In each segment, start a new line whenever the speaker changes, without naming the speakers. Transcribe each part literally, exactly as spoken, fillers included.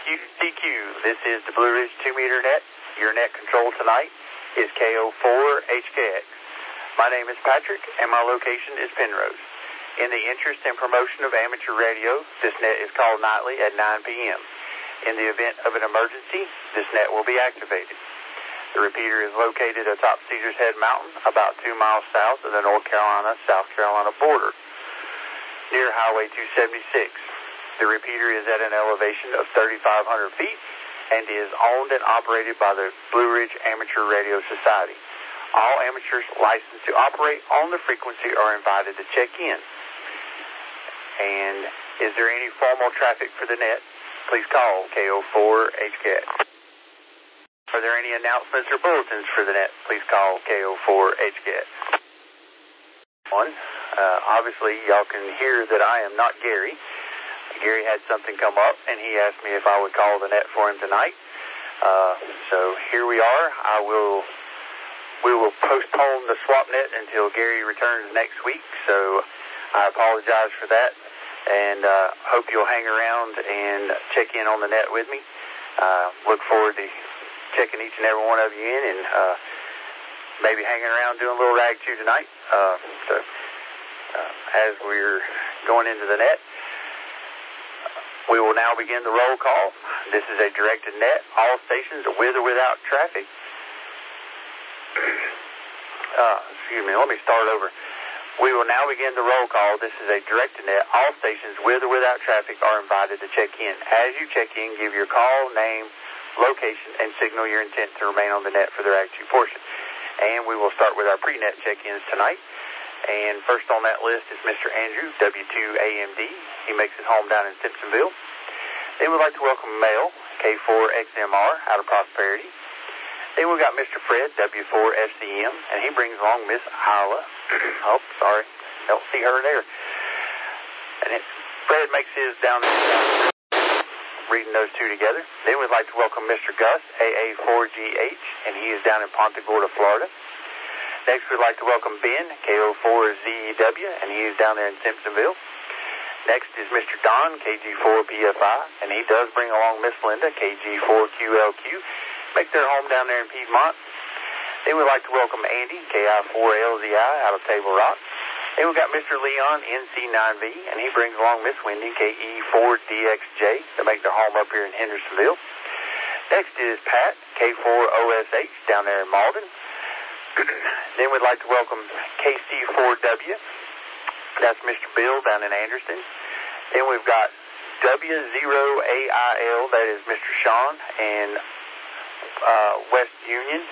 C Q, this is the Blue Ridge two meter net. Your net control tonight is K O four H K X. My name is Patrick, and my location is Penrose. In the interest and promotion of amateur radio, this net is called nightly at nine p.m. In the event of an emergency, this net will be activated. The repeater is located atop Caesar's Head Mountain, about two miles south of the North Carolina-South Carolina border, near Highway two seventy-six. The repeater is at an elevation of thirty-five hundred feet and is owned and operated by the Blue Ridge Amateur Radio Society. All amateurs licensed to operate on the frequency are invited to check in. And is there any formal traffic for the net? Please call K O four H K X. Are there any announcements or bulletins for the net? Please call K O four H K X. One, uh, obviously y'all can hear that I am not Gary. Gary had something come up, and he asked me if I would call the net for him tonight. Uh, so here we are. I will, we will postpone the swap net until Gary returns next week. So I apologize for that, and uh, hope you'll hang around and check in on the net with me. Uh, look forward to checking each and every one of you in, and uh, maybe hanging around doing a little rag chew tonight. Uh, so uh, as we're going into the net, we will now begin the roll call. This is a directed net. All stations are with or without traffic. Uh, excuse me, let me start over. We will now begin the roll call. This is a directed net. All stations with or without traffic are invited to check in. As you check in, give your call, name, location, and signal your intent to remain on the net for the rag chew portion. And we will start with our pre-net check-ins tonight. And first on that list is Mister Andrew, W two A M D. He makes his home down in Simpsonville. Then we'd like to welcome Mel, K four X M R, out of Prosperity. Then we've got Mister Fred, W four F C M, and he brings along Miss Isla. Oh, sorry. Don't see her there. And it, Fred makes his down there, reading those two together. Then we'd like to welcome Mister Gus, A A four G H, and he is down in Ponta Gorda, Florida. Next, we'd like to welcome Ben, K O four Z E W, and he is down there in Simpsonville. Next is Mister Don, K G four P F I, and he does bring along Miss Linda, K G four Q L Q, make their home down there in Piedmont. Then we'd like to welcome Andy, K I four L Z I, out of Table Rock. Then we've got Mister Leon, N C nine V, and he brings along Miss Wendy, K E four D X J, to make their home up here in Hendersonville. Next is Pat, K four O S H, down there in Malden. Then we'd like to welcome K C four W. That's Mister Bill down in Anderson. Then we've got W zero A I L, that is Mister Sean in uh, West Union.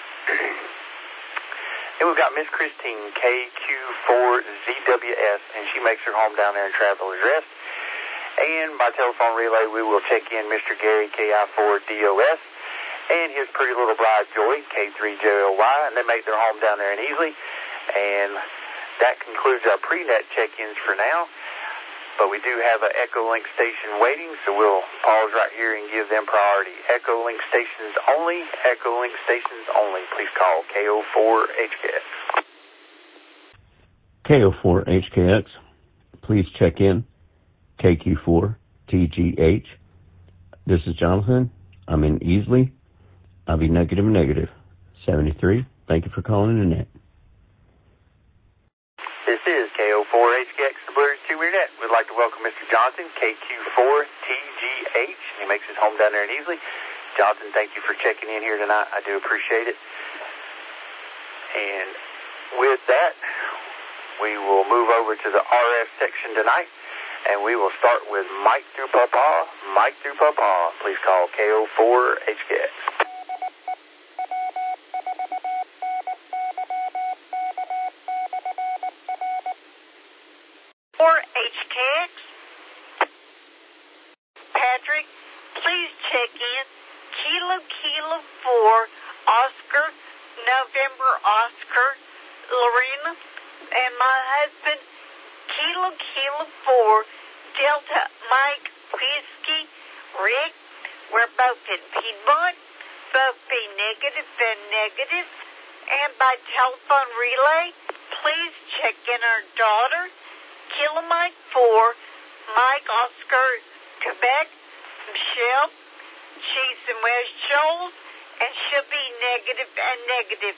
Then we've got Miss Christine, K Q four Z W S, and she makes her home down there in Traveler's Rest. And by telephone relay, we will check in Mister Gary, K I four D O S, and his pretty little bride, Joy, K three J L Y, and they make their home down there in Easley. And that concludes our pre-net check-ins for now. But we do have an Echolink station waiting, so we'll pause right here and give them priority. Echolink stations only, Echolink stations only. Please call K O four H K X.
K O four H K X, please check in. K Q four T G H. This is Jonathan. I'm in Easley. I'll be negative negative. seventy-three. Thank you for calling in the net.
This is K O four H K X, the Blue Ridge two meter net. We'd like to welcome Mister Johnson, K Q four T G H. He makes his home down there in Easley. Johnson, thank you for checking in here tonight. I do appreciate it. And with that, we will move over to the R F section tonight, and we will start with Mike through Papa. Mike through Papa. Please call K O four H K X.
four H K X. Patrick, please check in. Kilo Kilo four, Oscar, November Oscar, Lorena, and my husband, Kilo Kilo four, Delta Mike Whiskey, Rick. We're both in Piedmont, both be negative and negative. And by telephone relay, please check in our daughter, Kilo Mike four, Mike Oscar, Quebec, Michelle, She's in West Shoals, and she'll be negative and negative.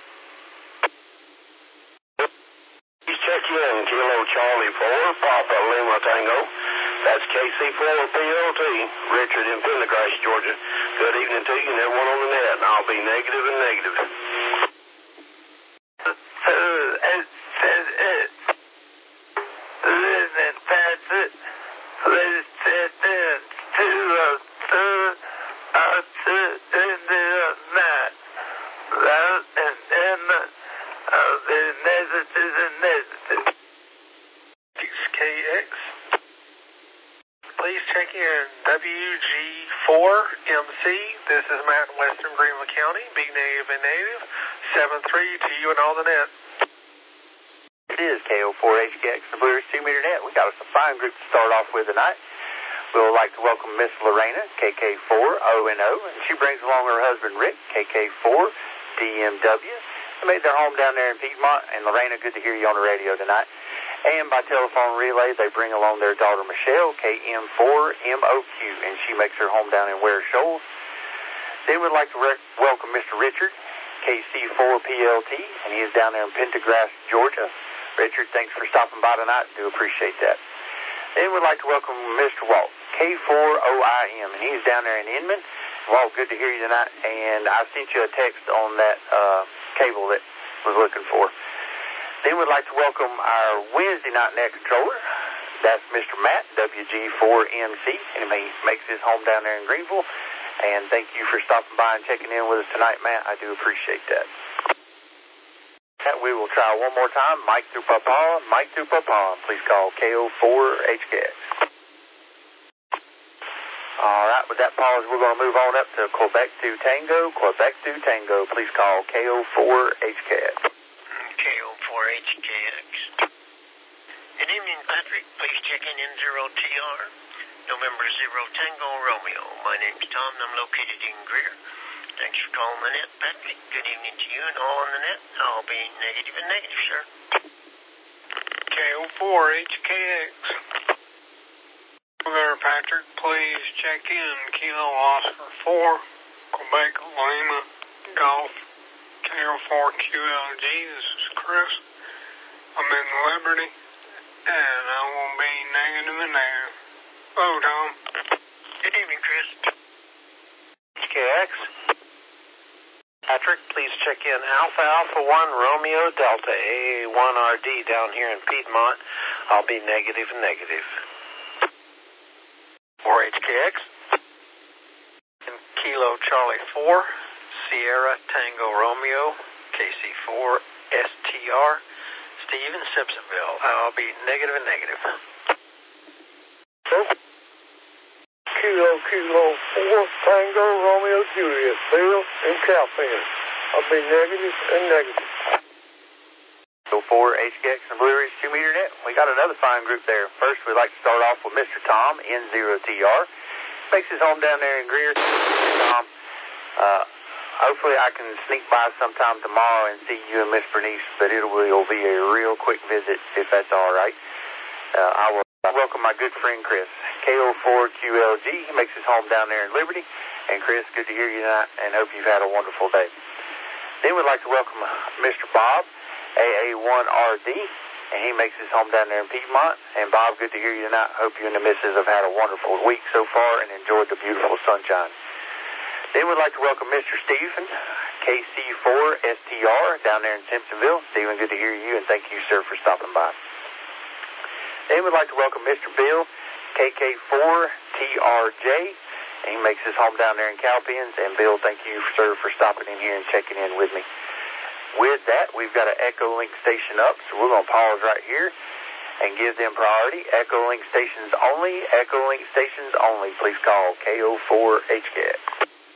Please check in Kilo Charlie four, Papa Lima Tango. That's K C four P L T, Richard in Pendergrass, Georgia. Good evening to you and everyone on the net. I'll be negative and negative.
Please check in W G four M C. This is Matt in Western Greenville County. Be native and native. seven three to you and all the net.
It is K O four H K X, the Blue Ridge two meter net. We got us a fine group to start off with tonight. We would like to welcome Miss Lorena, K K four O N O, and she brings along her husband Rick, K K four D M W. They made their home down there in Piedmont, and Lorena, good to hear you on the radio tonight. And by telephone relay, they bring along their daughter Michelle, K M four M O Q, and she makes her home down in Ware Shoals. Then we'd like to rec- welcome Mister Richard, K C four P L T, and he is down there in Pendergrass, Georgia. Richard, thanks for stopping by tonight. Do appreciate that. Then we'd like to welcome Mister Walt, K four O I M, and he's down there in Inman. Walt, good to hear you tonight, and I sent you a text on that uh, cable that was looking for. Then we'd like to welcome our Wednesday night net controller. That's Mister Matt, W G four M C, and he makes his home down there in Greenville. And thank you for stopping by and checking in with us tonight, Matt. I do appreciate that. We will try one more time. Mike through Papa, Mike through Papa. Please call K O four H K X. All right, with that pause, we're going to move on up to Quebec to Tango. Quebec to Tango. Please call K O four H K X.
K O four H K X. Good evening, Patrick. Please check in N zero T R. November zero Tango Romeo. My name's Tom, and I'm located in Greer. Thanks for calling the net, Patrick. Good evening to you and all on the net. I'll be negative and negative, sir.
K O four H K X. There, Patrick. Please check in Kilo Oscar four, Quebec Lima Golf, K O four Q L G. This is Chris. I'm in Liberty, and I will be negative and negative. Hello, Tom.
Good evening, Chris.
H K X. Patrick, please check in Alpha Alpha one Romeo Delta A A one R D down here in Piedmont. I'll be negative and negative. four H K X. And Kilo Charlie four, Sierra Tango Romeo, K C four S T R, Steve in Simpsonville. I'll be negative and negative.
Kilo Kilo four Tango Romeo Juliet, Bill and Calpin. I'll be negative and negative.
K O four H K X and Blue Ridge two meter net. We got another fine group there. First, we'd like to start off with Mister Tom, N zero T R. Makes his home down there in Greer. Tom, uh, hopefully I can sneak by sometime tomorrow and see you and Miss Bernice, but it will be a real quick visit if that's all right. Uh, I will welcome my good friend Chris, K O four Q L G. He makes his home down there in Liberty. And Chris, good to hear you tonight, and hope you've had a wonderful day. Then we'd like to welcome Mister Bob, A A one R D, and he makes his home down there in Piedmont. And Bob, good to hear you tonight. Hope you and the missus have had a wonderful week so far and enjoyed the beautiful sunshine. Then we'd like to welcome Mister Stephen, K C four S T R, down there in Simpsonville. Stephen, good to hear you, and thank you, sir, for stopping by. Then we'd like to welcome Mister Bill, K K four T R J, and he makes his home down there in Calpins. And Bill, thank you, sir, for stopping in here and checking in with me. With that, we've got an Echolink station up, so we're going to pause right here and give them priority. Echolink stations only, Echolink stations only. Please call K O four H K X.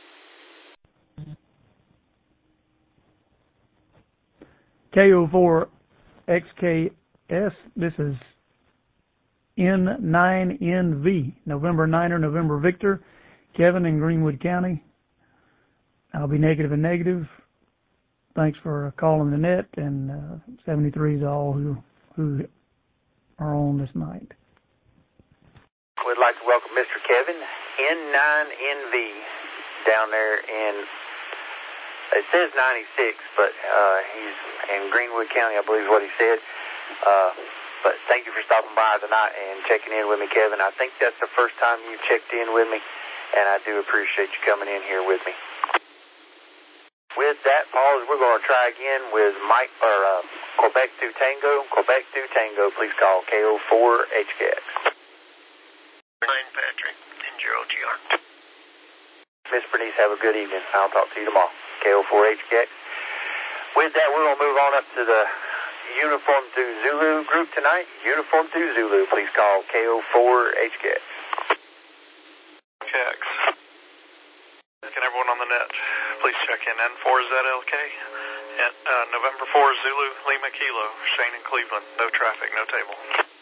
K O four X K S, this is N nine N V, November Niner, November Victor, Kevin in Greenwood County. I'll be negative and negative. Thanks for calling the net, and uh, seventy-three is all who, who are on this night.
We'd like to welcome Mister Kevin, N nine N V, down there in, it says ninety-six, but uh, he's in Greenwood County, I believe is what he said. Uh, but thank you for stopping by tonight and checking in with me, Kevin. I think that's the first time you've checked in with me, and I do appreciate you coming in here with me. With that, Paul, we're going to try again with Mike, or uh, Quebec two Tango. Quebec two Tango, please call K O four H K X.
Nine Patrick, and zero T R.
Miss Bernice, have a good evening. I'll talk to you tomorrow. K O four H K X. With that, we're going to move on up to the Uniform two Zulu group tonight. Uniform two Zulu, please call K O four H K X.
K X. Can everyone on the net please check in N four Z L K? And, uh, November four Zulu, Lima Kilo, Shane in Cleveland. No traffic, no table.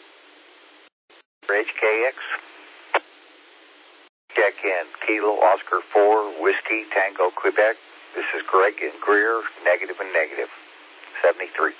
H K X. Check in Kilo Oscar four Whiskey Tango Quebec. This is Greg in Greer, negative and negative. seventy-three.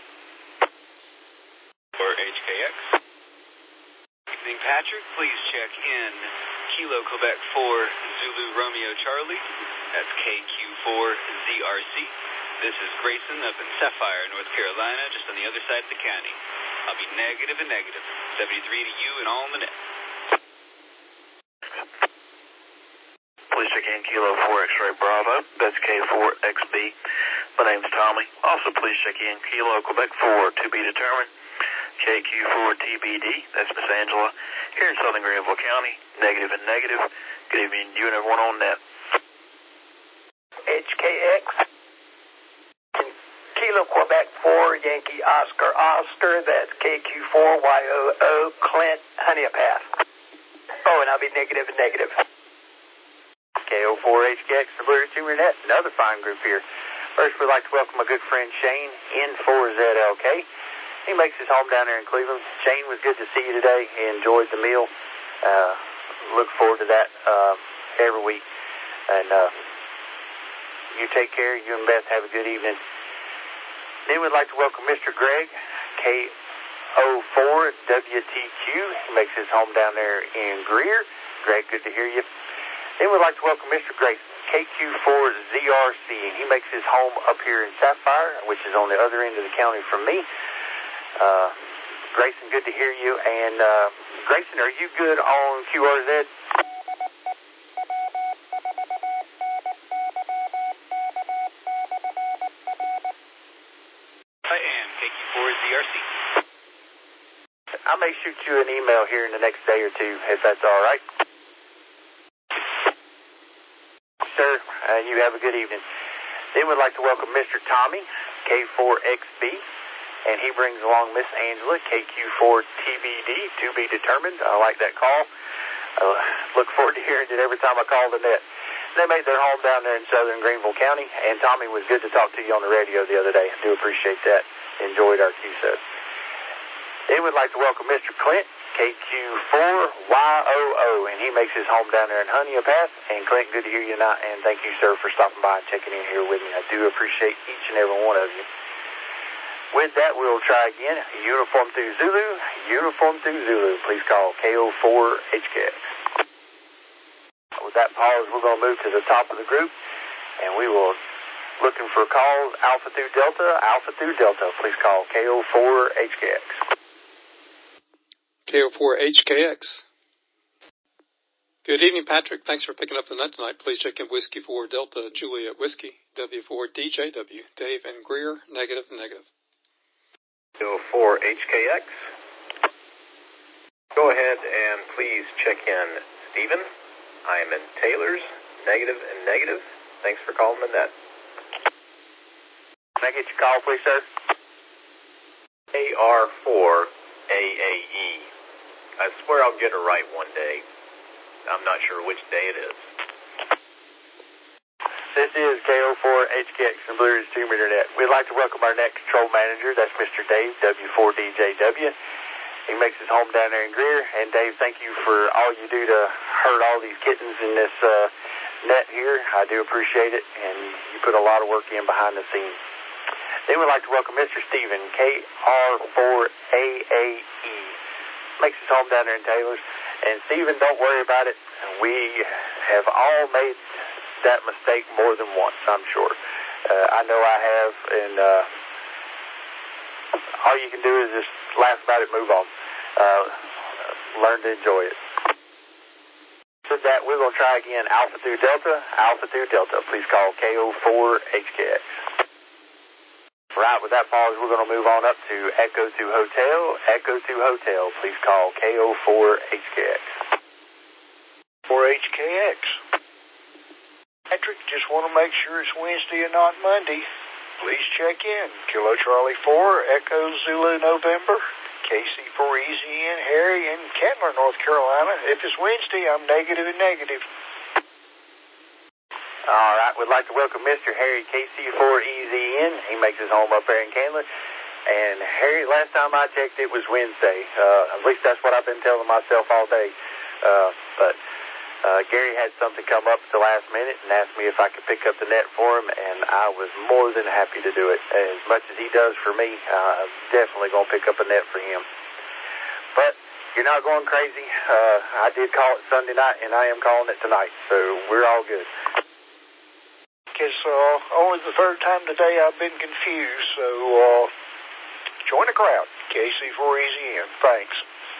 For H K X. Evening, Patrick. Please check in Kilo Quebec four Zulu Romeo Charlie. That's K Q four Z R C. This is Grayson up in Sapphire, North Carolina, just on the other side of the county. I'll be negative and negative. seventy-three to you and all on the net.
Please check in Kilo four X-Ray Bravo. That's K four X B. My name's Tommy. Also, please check in Kilo Quebec four to be determined. K Q four T B D. That's Miss Angela here in Southern Greenville County. Negative and negative. Good evening, you and everyone on net.
H K X. Kilo Quebec four Yankee Oscar Oscar. That's K Q four Y O O Clint Honeypath. Oh, and I'll be negative and negative. K O four H K X, the Blue Ridge Tumor Net, another fine group here. First, we'd like to welcome my good friend Shane, N four Z L K. He makes his home down there in Cleveland. Shane, was good to see you today. He enjoyed the meal. Uh, look forward to that uh, every week. And uh, you take care. You and Beth have a good evening. Then we'd like to welcome Mister Greg, K O four W T Q. He makes his home down there in Greer. Greg, good to hear you. Then we'd like to welcome Mister Grayson, K Q four Z R C, and he makes his home up here in Sapphire, which is on the other end of the county from me. Uh, Grayson, good to hear you. And uh, Grayson, are you good on Q R Z?
I am K Q four Z R C.
I may shoot you an email here in the next day or two, if that's all right. Sir, uh, you have a good evening. Then we'd like to welcome Mister Tommy, K four X B, and he brings along Miss Angela, K Q four T B D, to be determined. I like that call. Uh, look forward to hearing it every time I call the net. They made their home down there in Southern Greenville County, and Tommy, was good to talk to you on the radio the other day. I do appreciate that. Enjoyed our Q S O. Then we'd like to welcome Mister Clint, K Q four Y O O, and he makes his home down there in Honeypath. And Clint, good to hear you tonight, and thank you, sir, for stopping by and checking in here with me. I do appreciate each and every one of you. With that, we'll try again. Uniform two Zulu, Uniform two Zulu. Please call K O four H K X. With that pause, we're going to move to the top of the group, and we will looking for calls Alpha two Delta, Alpha two Delta. Please call K O four H K X.
K O four H K X. Good evening, Patrick. Thanks for picking up the net tonight. Please check in Whiskey four Delta Juliet Whiskey, W four D J W. Dave and Greer, negative, negative.
K O four H K X. Go ahead and please check in Stephen. I am in Taylor's, negative and negative. Thanks for calling the net.
Can I get your call, please, sir?
A R four A A E. I swear I'll get it right one day. I'm not sure which day it is.
This is K O four H K X from Blue Ridge Tumor Net. We'd like to welcome our next control manager. That's Mister Dave, W four D J W. He makes his home down there in Greer. And, Dave, thank you for all you do to herd all these kittens in this uh, net here. I do appreciate it, and you put a lot of work in behind the scenes. Then we'd like to welcome Mister Stephen, K R four A A E. Makes his home down there in Taylor's. And Stephen, don't worry about it. We have all made that mistake more than once, I'm sure. Uh, I know I have, and uh, all you can do is just laugh about it, move on. Uh, learn to enjoy it. With that, we're going to try again. Alpha through Delta, Alpha through Delta. Please call K O four H K X. Right, with that pause, we're going to move on up to Echo two Hotel, Echo two Hotel. Please call K O four H K X.
four H K X. Patrick, just want to make sure it's Wednesday and not Monday. Please check in. Kilo Charlie four, Echo Zulu November, K C four Easy in Harry in Kentler, North Carolina. If it's Wednesday, I'm negative and negative.
All right, we'd like to welcome Mister Harry K C four Easy in. He makes his home up there in Kentler. And Harry, last time I checked, it was Wednesday. Uh, at least that's what I've been telling myself all day. Uh, but uh, Gary had something come up at the last minute and asked me if I could pick up the net for him, and I was more than happy to do it. As much as he does for me, uh, I'm definitely going to pick up a net for him. But you're not going crazy. Uh, I did call it Sunday night, and I am calling it tonight, so we're all good.
It's uh, only the third time today I've been confused, so uh, join the crowd. K C four Easy in. Thanks.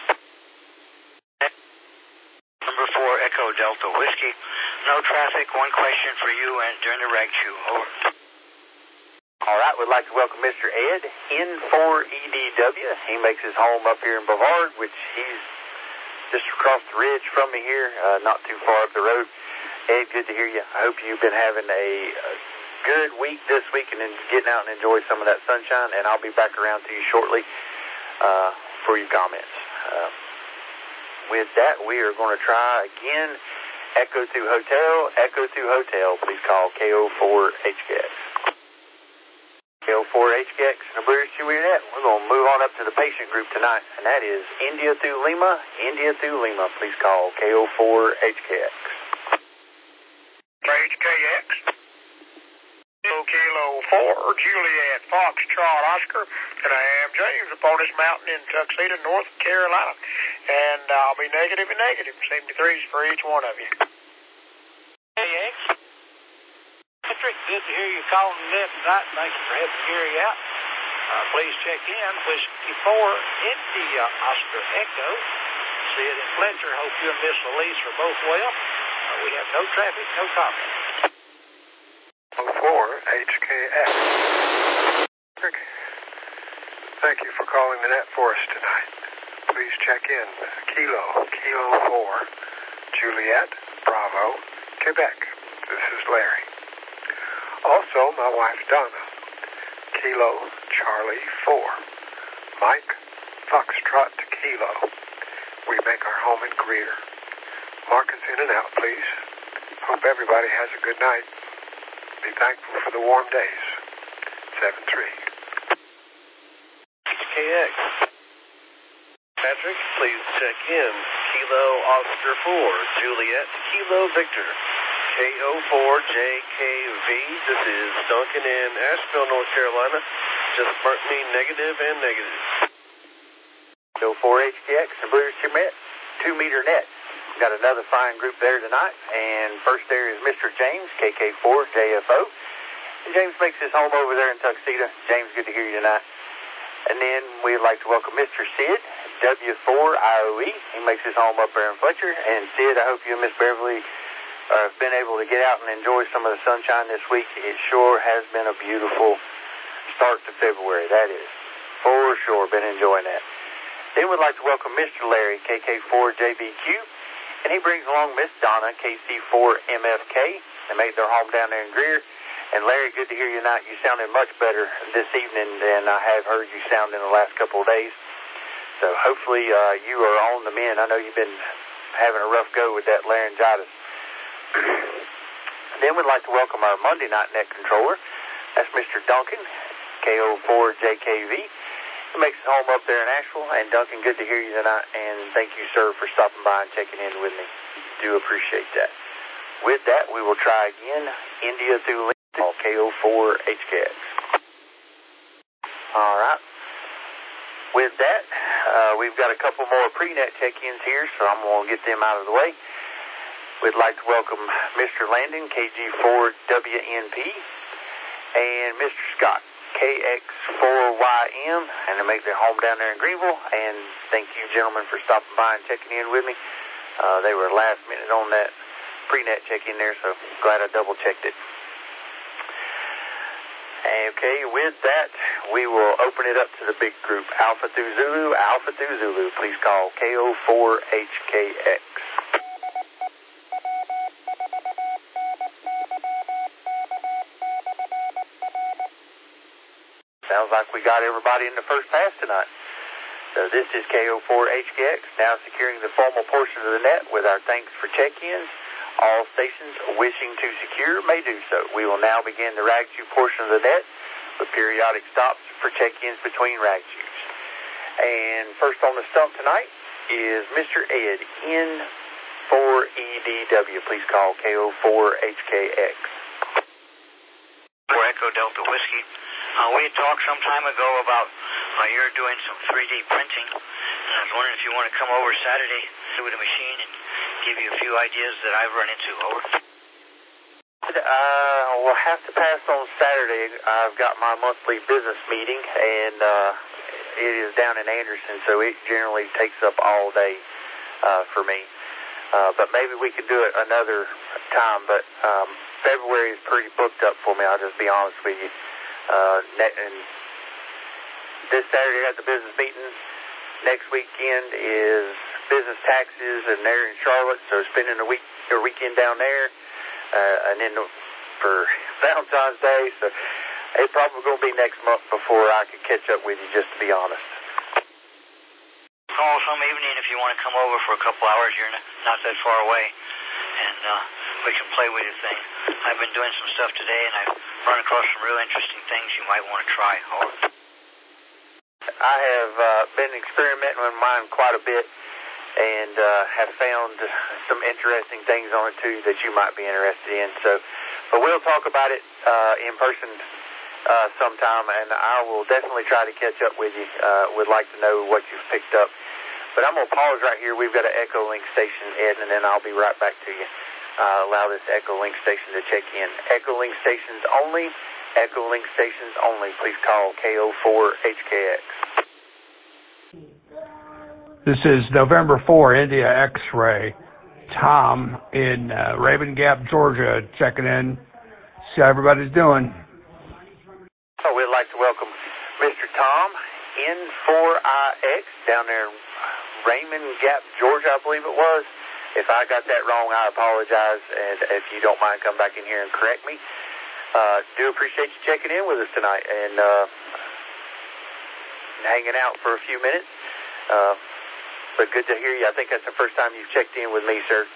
Number four, Echo Delta Whiskey. No traffic, one question for you and during the reg chew. Over.
All right, we'd like to welcome Mister Ed, N four E D W. He makes his home up here in Bavard, which he's just across the ridge from me here, uh, not too far up the road. Ed, good to hear you. I hope you've been having a, a good week this week and then getting out and enjoy some of that sunshine, and I'll be back around to you shortly uh, for your comments. Uh, with that, we are going to try again Echo two Hotel, Echo two Hotel. Please call K O four H K X. K O four H K X, number two net. We're going to move on up to the patient group tonight, and that is India through Lima, India through Lima. Please call K O four H K X.
H K X. Kilo four, Juliet, Foxtrot, Oscar, and I am James upon this mountain in Tuxedo, North Carolina. And I'll be negative and negative, seventy-threes for each one of you.
K X. Patrick, good to hear you calling the net tonight. Thank you for helping Gary out. Uh, please check in. Whiskey four, India, Oscar, Echo. Sid and Fletcher, hope you and Miss Elise are both well. Uh, we have no traffic, no comment.
four H K X. Thank you for calling the net for us tonight. Please check in. Kilo, Kilo four, Juliet, Bravo, Quebec. This is Larry. Also, my wife Donna. Kilo, Charlie four, Mike, Foxtrot to Kilo. We make our home in Greer. Mark us in and out, please. Hope everybody has a good night. Be thankful for the warm days. seven three.
H K X. Patrick, please check in. Kilo Oscar four, Juliet, Kilo Victor. K O four J K V. This is Duncan in Asheville, North Carolina. Just mark me negative and negative.
K O four H K X, the British two meter net. Got another fine group there tonight, and first there is Mister James, K K four J F O. And James makes his home over there in Tuxedo. James, good to hear you tonight. And then we'd like to welcome Mister Sid, W four I O E. He makes his home up there in Fletcher. And Sid, I hope you and Miss Beverly uh, have been able to get out and enjoy some of the sunshine this week. It sure has been a beautiful start to February, that is. For sure, been enjoying that. Then we'd like to welcome Mister Larry, K K four J B Q. And he brings along Miss Donna, K C four M F K. They made their home down there in Greer. And Larry, good to hear you tonight. You sounded much better this evening than I have heard you sound in the last couple of days. So hopefully uh, you are on the mend. I know you've been having a rough go with that laryngitis. Then we'd like to welcome our Monday night net controller. That's Mister Duncan, K O four J K V. He makes his home up there in Asheville. And Duncan, good to hear you tonight. And thank you, sir, for stopping by and checking in with me. Do appreciate that. With that, we will try again. India through Lincoln, K O four H K X. All right. With that, uh, we've got a couple more pre-net check-ins here, so I'm going to get them out of the way. We'd like to welcome Mister Landon, K G four W N P, and Mister Scott, K X four Y M, and they make their home down there in Greenville. And thank you, gentlemen, for stopping by and checking in with me. Uh, they were last minute on that pre-net check-in there, so glad I double-checked it. Okay, with that, we will open it up to the big group, Alpha through Zulu, Alpha through Zulu. Please call K O four H K X. Sounds like we got everybody in the first pass tonight. So this is K O four H K X, now securing the formal portion of the net with our thanks for check-ins. All stations wishing to secure may do so. We will now begin the rag-chew portion of the net with periodic stops for check-ins between rag-chews. And first on the stump tonight is Mister Ed, N four E D W. Please call K O four H K X.
For Echo Delta Whiskey. Uh, we had talked some time ago about uh, you're doing some three D printing, and I was wondering if you want to come over Saturday with a machine and give you a few ideas that I've run into. Over.
Uh, we'll have to pass on Saturday. I've got my monthly business meeting, and uh, it is down in Anderson, so it generally takes up all day uh, for me. Uh, but maybe we could do it another time, but um, February is pretty booked up for me, I'll just be honest with you. Uh, and this Saturday at the business meeting. Next weekend is business taxes, and they're in Charlotte, so spending a week or weekend down there, uh, and then for Valentine's Day. So it's probably going to be next month before I can catch up with you, just to be honest.
Call some evening if you want to come over for a couple hours. You're not that far away, and uh, we can play with your thing. I've been doing some stuff today, and I've run across some real interesting things you might want to try. Over.
I have uh, been experimenting with mine quite a bit, and uh, have found some interesting things on it too that you might be interested in. So, but we'll talk about it uh, in person uh, sometime, and I will definitely try to catch up with you. Uh, would like to know what you've picked up. But I'm going to pause right here. We've got an Echo Link station, Ed, and then I'll be right back to you. Uh, allow this Echo Link station to check in. Echo Link stations only. Echo Link stations only. Please call K O four H K X.
This is November fourth, India X-Ray. Tom in uh, Raven Gap, Georgia, checking in. See how everybody's doing.
Oh, we'd like to welcome Mister Tom, N four I X, down there in Raymond Gap, Georgia, I believe it was. If I got that wrong, I apologize, and if you don't mind, come back in here and correct me. Uh, do appreciate you checking in with us tonight and uh, hanging out for a few minutes. Uh, but good to hear you. I think that's the first time you've checked in with me, sir.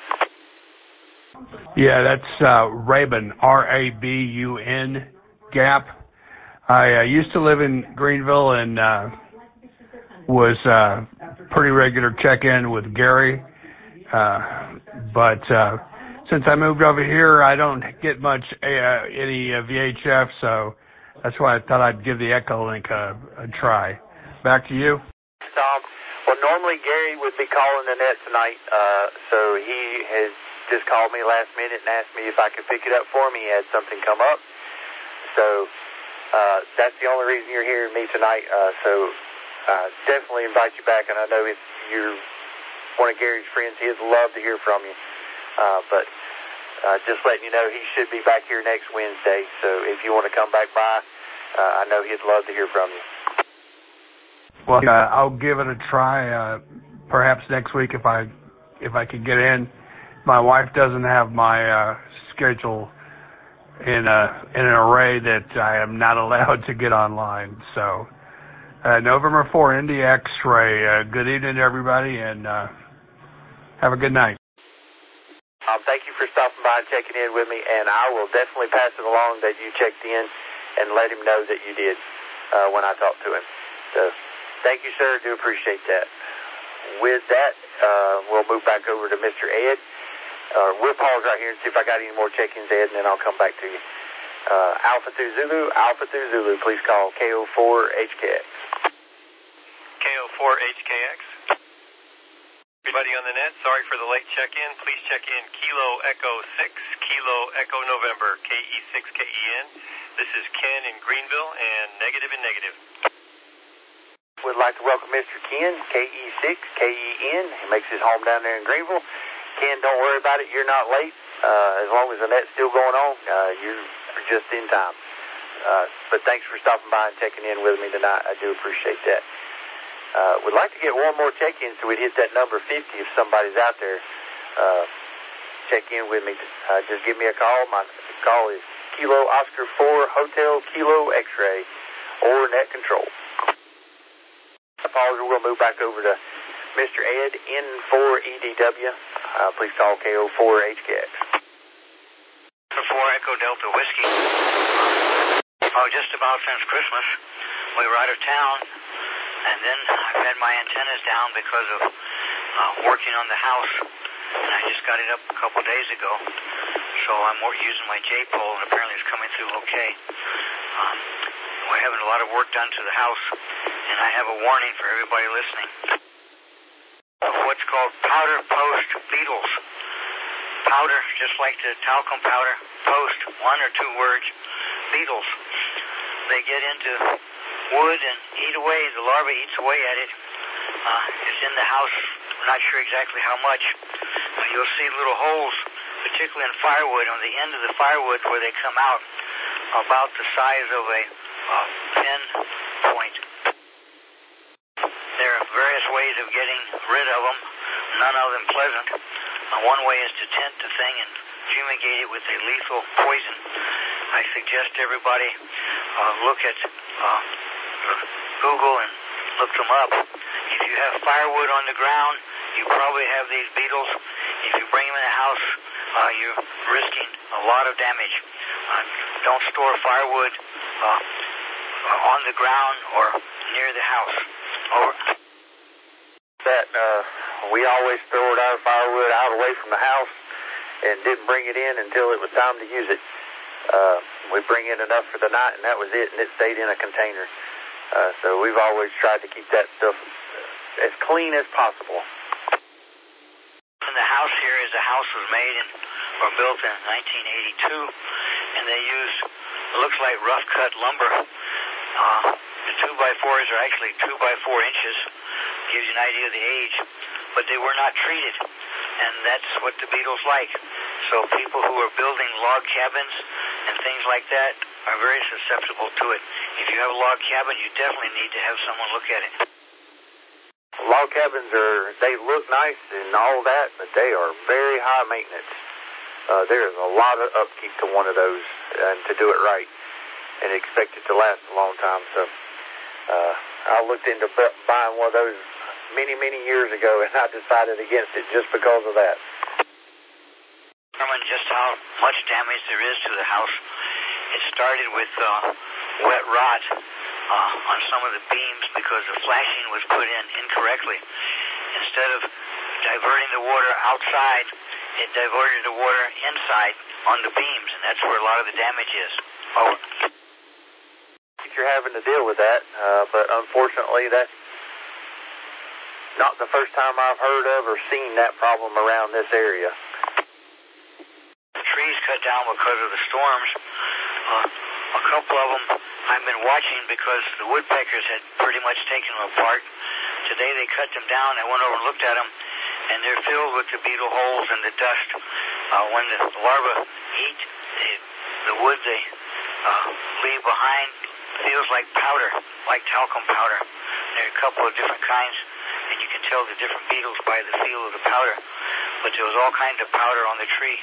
Yeah, that's uh, Rabun, R A B U N, Gap. I uh, used to live in Greenville and uh, was uh, pretty regular check-in with Gary. Uh, but uh, since I moved over here, I don't get much uh, any uh, V H F, so that's why I thought I'd give the Echo Link a, a try. Back to you.
Tom, well, normally Gary would be calling the net tonight, uh, so he has just called me last minute and asked me if I could pick it up for him. He had something come up, so uh, that's the only reason you're hearing me tonight. Uh, so uh, definitely invite you back, and I know if you're one of Gary's friends, he'd love to hear from you. Uh, but uh, just letting you know, he should be back here next Wednesday. So if you want to come back by, uh, I know he'd love to hear from you.
Well, uh, I'll give it a try. Uh, perhaps next week if I if I can get in. My wife doesn't have my uh, schedule in a in an array that I am not allowed to get online. So uh, November fourth, Indy X-Ray. Uh, good evening, everybody, and uh, have a good night.
Um, thank you for stopping by and checking in with me, and I will definitely pass it along that you checked in and let him know that you did uh, when I talked to him. So thank you, sir. I do appreciate that. With that, uh, we'll move back over to Mister Ed. Uh, we'll pause right here and see if I got any more check-ins, Ed, and then I'll come back to you. Uh, Alpha through Zulu, Alpha through Zulu, please call K O four H K X.
K
four H K X. Everybody on the net, sorry for the late check-in. Please check in Kilo Echo six, Kilo Echo November, K E six K E N. This is Ken in Greenville, and negative and negative.
Would like to welcome Mister Ken, K E six K E N. He makes his home down there in Greenville. Ken, don't worry about it. You're not late. Uh, as long as the net's still going on, uh, you're just in time. Uh, but thanks for stopping by and checking in with me tonight. I do appreciate that. Uh, would like to get one more check-in so we'd hit that number fifty if somebody's out there. Uh, check in with me. Uh, just give me a call. My call is Kilo Oscar four Hotel Kilo X-Ray or Net Control. Pause. We'll move back over to Mister Ed N four E D W. Uh, please call K O four H K X.
four Echo Delta Whiskey. Oh, just about since Christmas, we were out of town. And then I've had my antennas down because of uh, working on the house, and I just got it up a couple days ago. So I'm using my J-pole, and apparently it's coming through okay. Um, we're having a lot of work done to the house, and I have a warning for everybody listening. Of what's called powder post beetles. Powder, just like the talcum powder, post, one or two words, beetles. They get into wood and eat away. The larva eats away at it. Uh, it's in the house. We're not sure exactly how much. Uh, you'll see little holes, particularly in firewood, on the end of the firewood where they come out, about the size of a uh, pin point. There are various ways of getting rid of them, none of them pleasant. Uh, one way is to tent the thing and fumigate it with a lethal poison. I suggest everybody uh, look at uh, Google and look them up. If you have firewood on the ground, you probably have these beetles. If you bring them in the house, uh, you're risking a lot of damage. Uh, don't store firewood uh, on the ground or near the house. Over.
That uh, we always stored our firewood out away from the house and didn't bring it in until it was time to use it. Uh, we bring in enough for the night, and that was it, and it stayed in a container. Uh, so we've always tried to keep that stuff as clean as possible.
And the house here is a house was made in, or built in nineteen eighty-two, and they used, it looks like rough-cut lumber. Uh, the two by fours are actually two by four inches. Gives you an idea of the age, but they were not treated, and that's what the beetles like. So people who are building log cabins and things like that are very susceptible to it. If you have a log cabin, you definitely need to have someone look at it.
Log cabins are, they look nice and all that, but they are very high maintenance. Uh, there is a lot of upkeep to one of those, and to do it right, and expect it to last a long time. So uh, I looked into buying one of those many, many years ago, and I decided against it just because of that.
Determine just how much damage there is to the house. It started with uh, wet rot uh, on some of the beams because the flashing was put in incorrectly. Instead of diverting the water outside, it diverted the water inside on the beams, and that's where a lot of the damage is. Over.
You're having to deal with that, uh, but unfortunately that's not the first time I've heard of or seen that problem around this area.
The trees cut down because of the storms. Uh, a couple of them I've been watching because the woodpeckers had pretty much taken them apart. Today they cut them down. I went over and looked at them, and they're filled with the beetle holes and the dust. Uh, when the larvae eat the, the wood they uh, leave behind, feels like powder, like talcum powder. There are a couple of different kinds, and you can tell the different beetles by the feel of the powder. But there was all kinds of powder on the tree.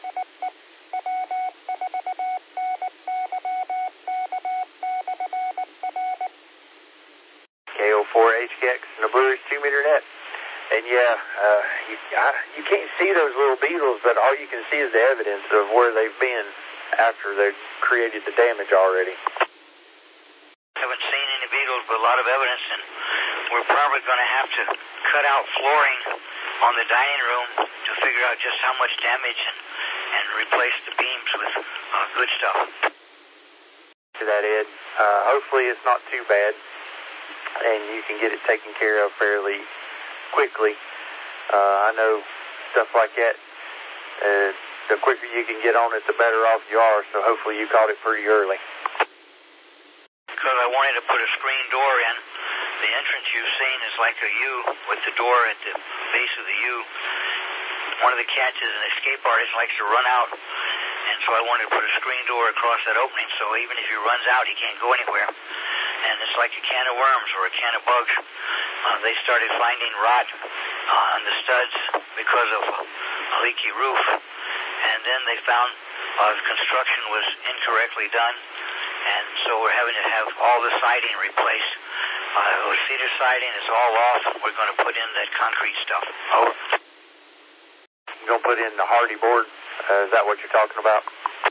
K O four H K X and the Blue Ridge two meter net. And yeah, uh, you, I, you can't see those little beetles, but all you can see is the evidence of where they've been after they've created the damage already.
Haven't seen any beetles, but a lot of evidence, and we're probably going to have to cut out flooring on the dining room to figure out just how much damage and, and replace the beams with uh, good stuff.
To that, Ed. Uh, hopefully it's not too bad. and you can get it taken care of fairly quickly. Uh, I know stuff like that, uh, the quicker you can get on it, the better off you are, so hopefully you caught it pretty early.
Because I wanted to put a screen door in. The entrance you've seen is like a U with the door at the base of the U. One of the cats is an escape artist, likes to run out, and so I wanted to put a screen door across that opening, so even if he runs out, he can't go anywhere. And it's like a can of worms or a can of bugs. Uh, they started finding rot uh, on the studs because of a leaky roof, and then they found uh, construction was incorrectly done, and so we're having to have all the siding replaced. Uh, the cedar siding is all off, and we're going to put in that concrete stuff. Over.
You're going to put in the hardy board? Uh, is that what you're talking about?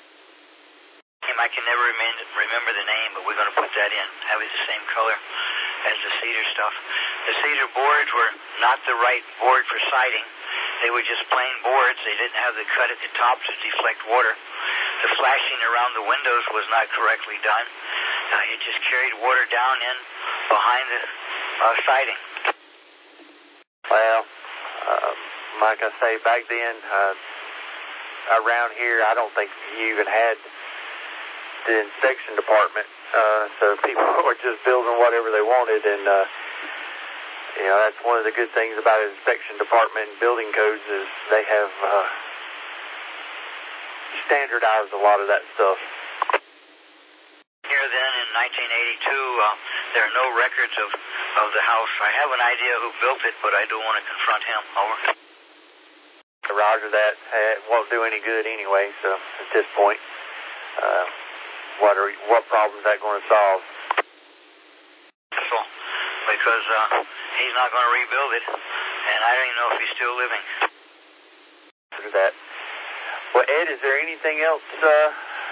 I can never remember the name, but we're going to put that in, have it the same color as the cedar stuff. The cedar boards were not the right board for siding. They were just plain boards. They didn't have the cut at the top to deflect water. The flashing around the windows was not correctly done. Uh, it just carried water down in behind the uh, siding.
Well, uh, like I say, back then, uh, around here, I don't think you even had the inspection department, uh, so people were just building whatever they wanted, and uh, you know, that's one of the good things about an inspection department and building codes is they have uh, standardized a lot of that stuff.
Here then in nineteen eighty-two, uh, there are no records of, of the house. I have an idea who built it, but I don't want to confront him. Over.
Roger that. It won't do any good anyway, so at this point, uh, What are what problem is that going to solve?
Because uh, he's not going to rebuild it, and I don't even know if he's still living.
Do that. Well, Ed, is there anything else uh,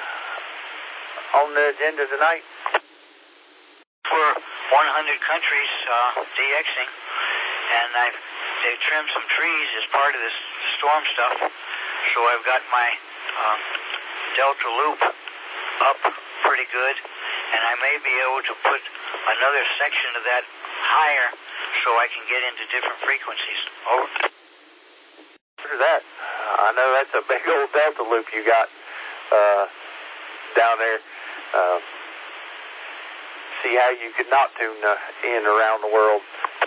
on the agenda tonight?
We're one hundred countries uh, DXing, and I've they trimmed some trees as part of this storm stuff, so I've got my uh, Delta Loop up pretty good, and I may be able to put another section of that higher so I can get into different frequencies. Over.
Look at that. Uh, I know that's a big old Delta Loop you got uh, down there. Uh, see how you could not tune uh, in around the world.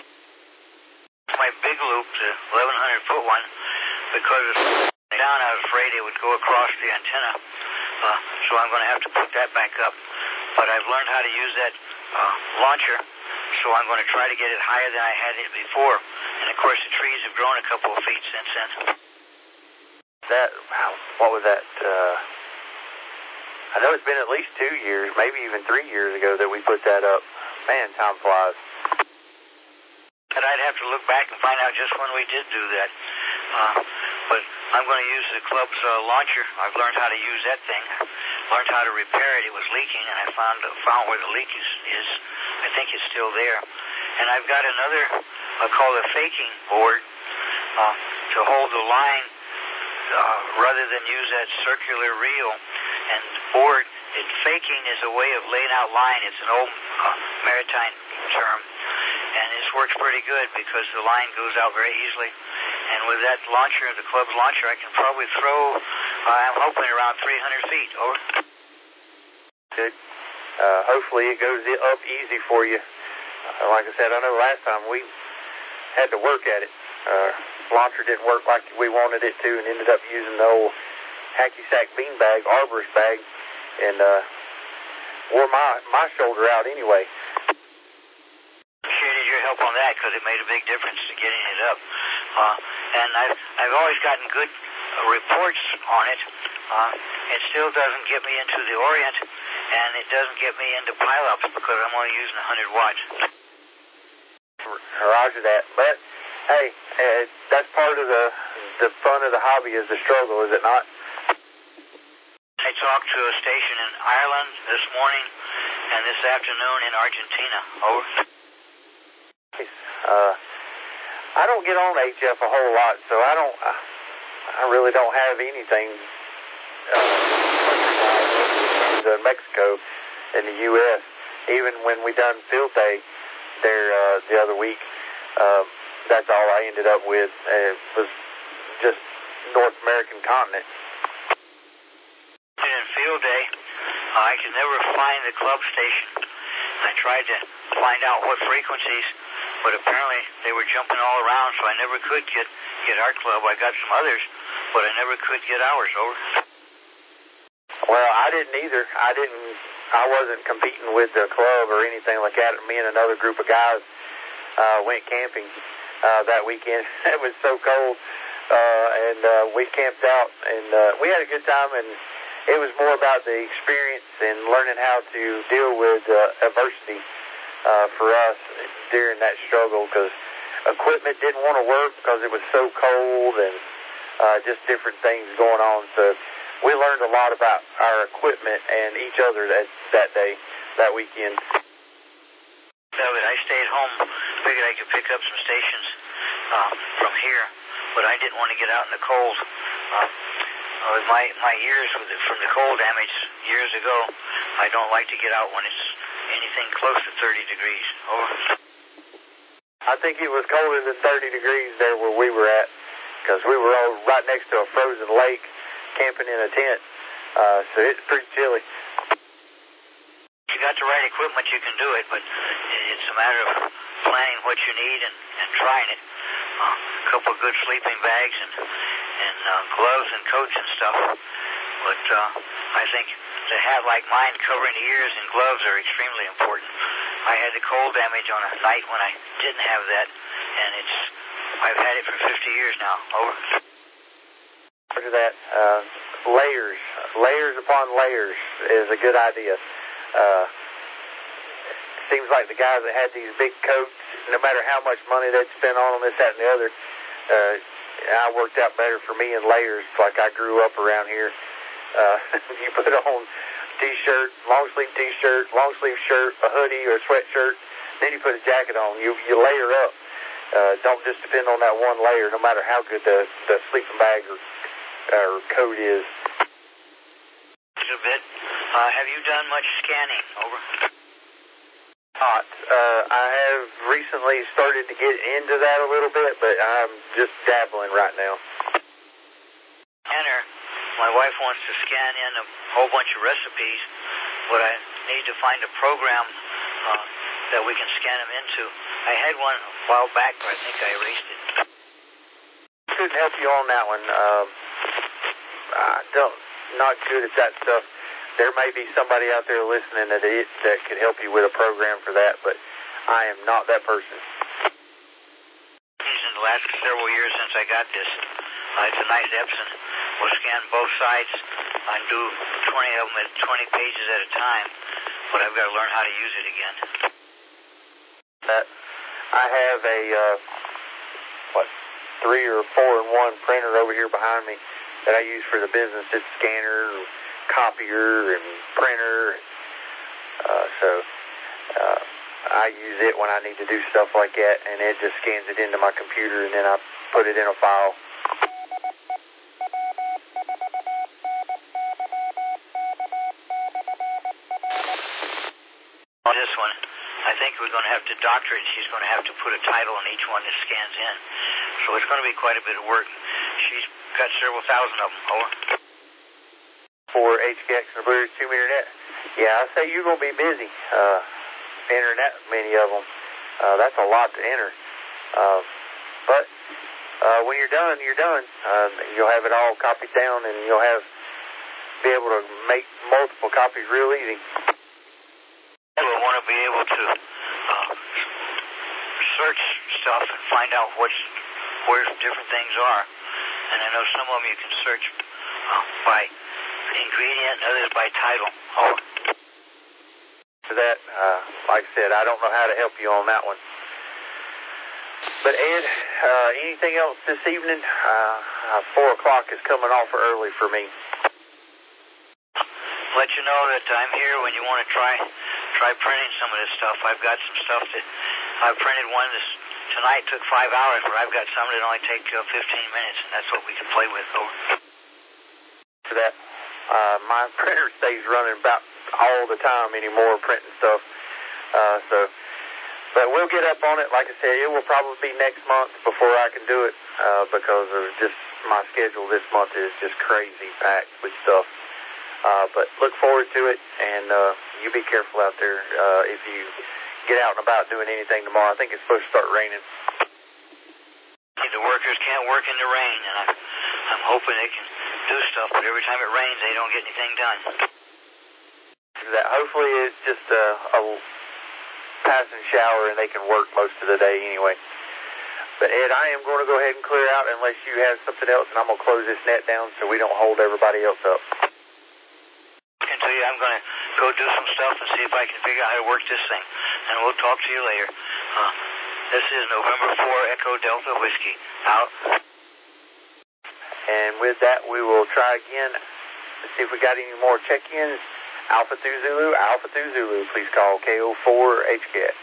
My big loop, the eleven hundred foot one, because it's down, I was afraid it would go across the antenna. Uh, so I'm going to have to put that back up. But I've learned how to use that uh, launcher, so I'm going to try to get it higher than I had it before. And of course, the trees have grown a couple of feet since then.
That, what was that? Uh, I know it's been at least two years, maybe even three years ago that we put that up. Man, time flies.
But I'd have to look back and find out just when we did do that. Uh, but I'm going to use the club's uh, launcher. I've learned how to use that thing. Learned how to repair it. It was leaking, and I found found where the leak is. is. I think it's still there. And I've got another, I call it a faking board, uh, to hold the line uh, rather than use that circular reel. And board, it, faking is a way of laying out line. It's an old uh, maritime term. And this works pretty good because the line goes out very easily. And with that launcher, the club's launcher, I can probably throw, uh, I'm hoping around three hundred feet. Over.
Good. Uh, hopefully it goes up easy for you. Uh, like I said, I know last time we had to work at it. Uh, launcher didn't work like we wanted it to and ended up using the old hacky sack bean bag, arborist bag, and uh, wore my, my shoulder out anyway.
Appreciated your help on that because it made a big difference to getting it up. Uh, and I've, I've always gotten good uh, reports on it. Uh, it still doesn't get me into the Orient, and it doesn't get me into pileups because I'm only using one hundred watts.
Roger that. But, hey, uh, that's part of the, the fun of the hobby is the struggle, is it not?
I talked to a station in Ireland this morning and this afternoon in Argentina. Over.
Uh, I don't get on H F a whole lot, so I don't, I, I really don't have anything uh, to Mexico and the U S Even when we done field day, there uh, the other week. Uh, that's all I ended up with. It was just North American continent.
In field day, uh, I could never find the club station. I tried to find out what frequencies, but apparently they were jumping all around, so I never could get, get our club. I got some others, but I never could get ours. Over.
Well, I didn't either. I didn't. I wasn't competing with the club or anything like that. Me and another group of guys uh, went camping uh, that weekend. It was so cold, uh, and uh, we camped out, and uh, we had a good time. And it was more about the experience and learning how to deal with uh, adversity uh, for us during that struggle, because equipment didn't want to work because it was so cold and uh, just different things going on. So we learned a lot about our equipment and each other that, that day, that weekend.
I stayed home, figured I could pick up some stations uh, from here, but I didn't want to get out in the cold. Uh, With my, my ears with the, from the cold damage years ago, I don't like to get out when it's anything close to thirty degrees. Over.
I think it was colder than thirty degrees there where we were at, because we were all right next to a frozen lake camping in a tent, uh, so it's pretty chilly.
You got the right equipment, you can do it, but it's a matter of planning what you need and, and trying it. Uh, a couple of good sleeping bags and and uh, gloves and coats and stuff. But uh, I think to have like mine covering the ears and gloves are extremely important. I had the cold damage on a night when I didn't have that, and it's I've had it for fifty years now. Over.
After that, uh, layers, layers upon layers is a good idea. Uh, seems like the guys that had these big coats, no matter how much money they'd spend on them, this, that, and the other, uh, I worked out better for me in layers, like I grew up around here. Uh, you put on t-shirt, long sleeve t-shirt, long sleeve shirt, a hoodie or a sweatshirt, then you put a jacket on. You you layer up. Uh, don't just depend on that one layer, no matter how good the, the sleeping bag or, or coat is.
A bit. Uh, have you done much scanning? Over.
Not. Uh, I have recently started to get into that a little bit, but I'm just dabbling right now.
Enter. My wife wants to scan in a whole bunch of recipes, but I need to find a program uh, that we can scan them into. I had one a while back, but I think I erased it.
Couldn't help you on that one. Um, I don't. Not good at that stuff. There may be somebody out there listening that it, that could help you with a program for that, but I am not that person.
In the last several years since I got this, uh, it's a nice Epson. We'll scan both sides and do twenty of them at twenty pages at a time, but I've got to learn how to use it again.
That I have a uh, what three or four in one printer over here behind me that I use for the business. It's scanner, copier, and printer. Uh, so uh, I use it when I need to do stuff like that, and it just scans it into my computer, and then I put it in a file.
On this one, I think we're going to have to doctor it. She's going to have to put a title on each one that scans in. So it's going to be quite a bit of work. She's got several thousand of them. Over.
For H K X and the Blue Ridge two meter net. Yeah, I say you're going to be busy uh, entering that many of them. Uh, that's a lot to enter. Uh, but uh, when you're done, you're done. Uh, you'll have it all copied down, and you'll have be able to make multiple copies real easy.
We'll want to be able to uh, search stuff and find out what's, where different things are. And I know some of them you can search uh, by ingredient, others by title. Oh.
For that, uh, like I said, I don't know how to help you on that one. But Ed, uh, anything else this evening? Uh, uh, four o'clock is coming off early for me.
Let you know that I'm here when you want to try try printing some of this stuff. I've got some stuff that I've printed one this tonight took five hours, but I've got some that only take uh, fifteen minutes, and that's what we can play with. Over.
For that, uh, my printer stays running about all the time anymore, printing stuff. Uh, so But we'll get up on it. Like I said, it will probably be next month before I can do it uh, because of just my schedule this month is just crazy packed with stuff. Uh, but look forward to it, and uh, you be careful out there uh, if you get out and about doing anything tomorrow. I think it's supposed to start raining.
The workers can't work in the rain, and I'm, I'm hoping they can do stuff, but every time it rains, they don't get anything done.
That hopefully it's just a, a passing shower, and they can work most of the day anyway. But, Ed, I am going to go ahead and clear out unless you have something else, and I'm going to close this net down so we don't hold everybody else up.
I can tell you I'm going to go do some stuff and see if I can figure out how to work this thing, and we'll talk to you later. Uh, this is November four Echo Delta Whiskey. Out.
And with that, we will try again. Let's see if we got any more check-ins. Alpha through Zulu, Alpha through Zulu. Please call K O four H K X.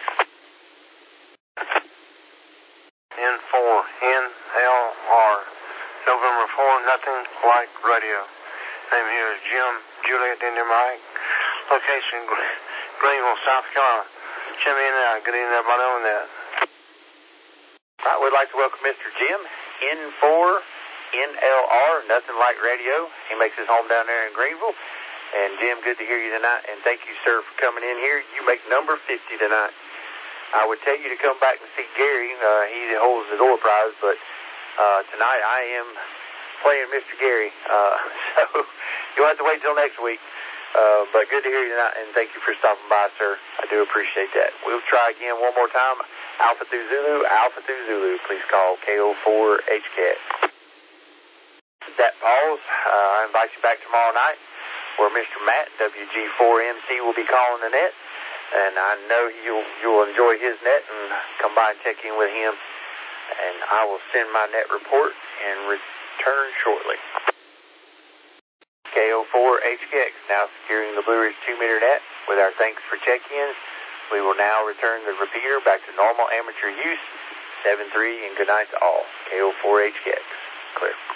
N four N L R. November four, nothing like radio. Name here is Jim, Juliet, India Mike. Location, Greenville, South Carolina. Check me in and out. Good evening, everybody on that.
All right, we'd like to welcome Mister Jim, N four N L R, nothing like radio. He makes his home down there in Greenville. And, Jim, good to hear you tonight, and thank you, sir, for coming in here. You make number fifty tonight. I would tell you to come back and see Gary. Uh, he holds the door prize, but uh, tonight I am playing Mister Gary. Uh, so you'll have to wait till next week. Uh, but good to hear you tonight, and thank you for stopping by, sir. I do appreciate that. We'll try again one more time. Alpha through Zulu, Alpha through Zulu. Please call K O four H K X. That pause. Uh, I invite you back tomorrow night, where Mister Matt, W G four M C, will be calling the net. And I know you'll, you'll enjoy his net and come by and check in with him. And I will send my net report and return shortly. K O four H K X now securing the Blue Ridge two meter net. With our thanks for check-ins, we will now return the repeater back to normal amateur use. seven three and good night to all. K O four H K X. Clear.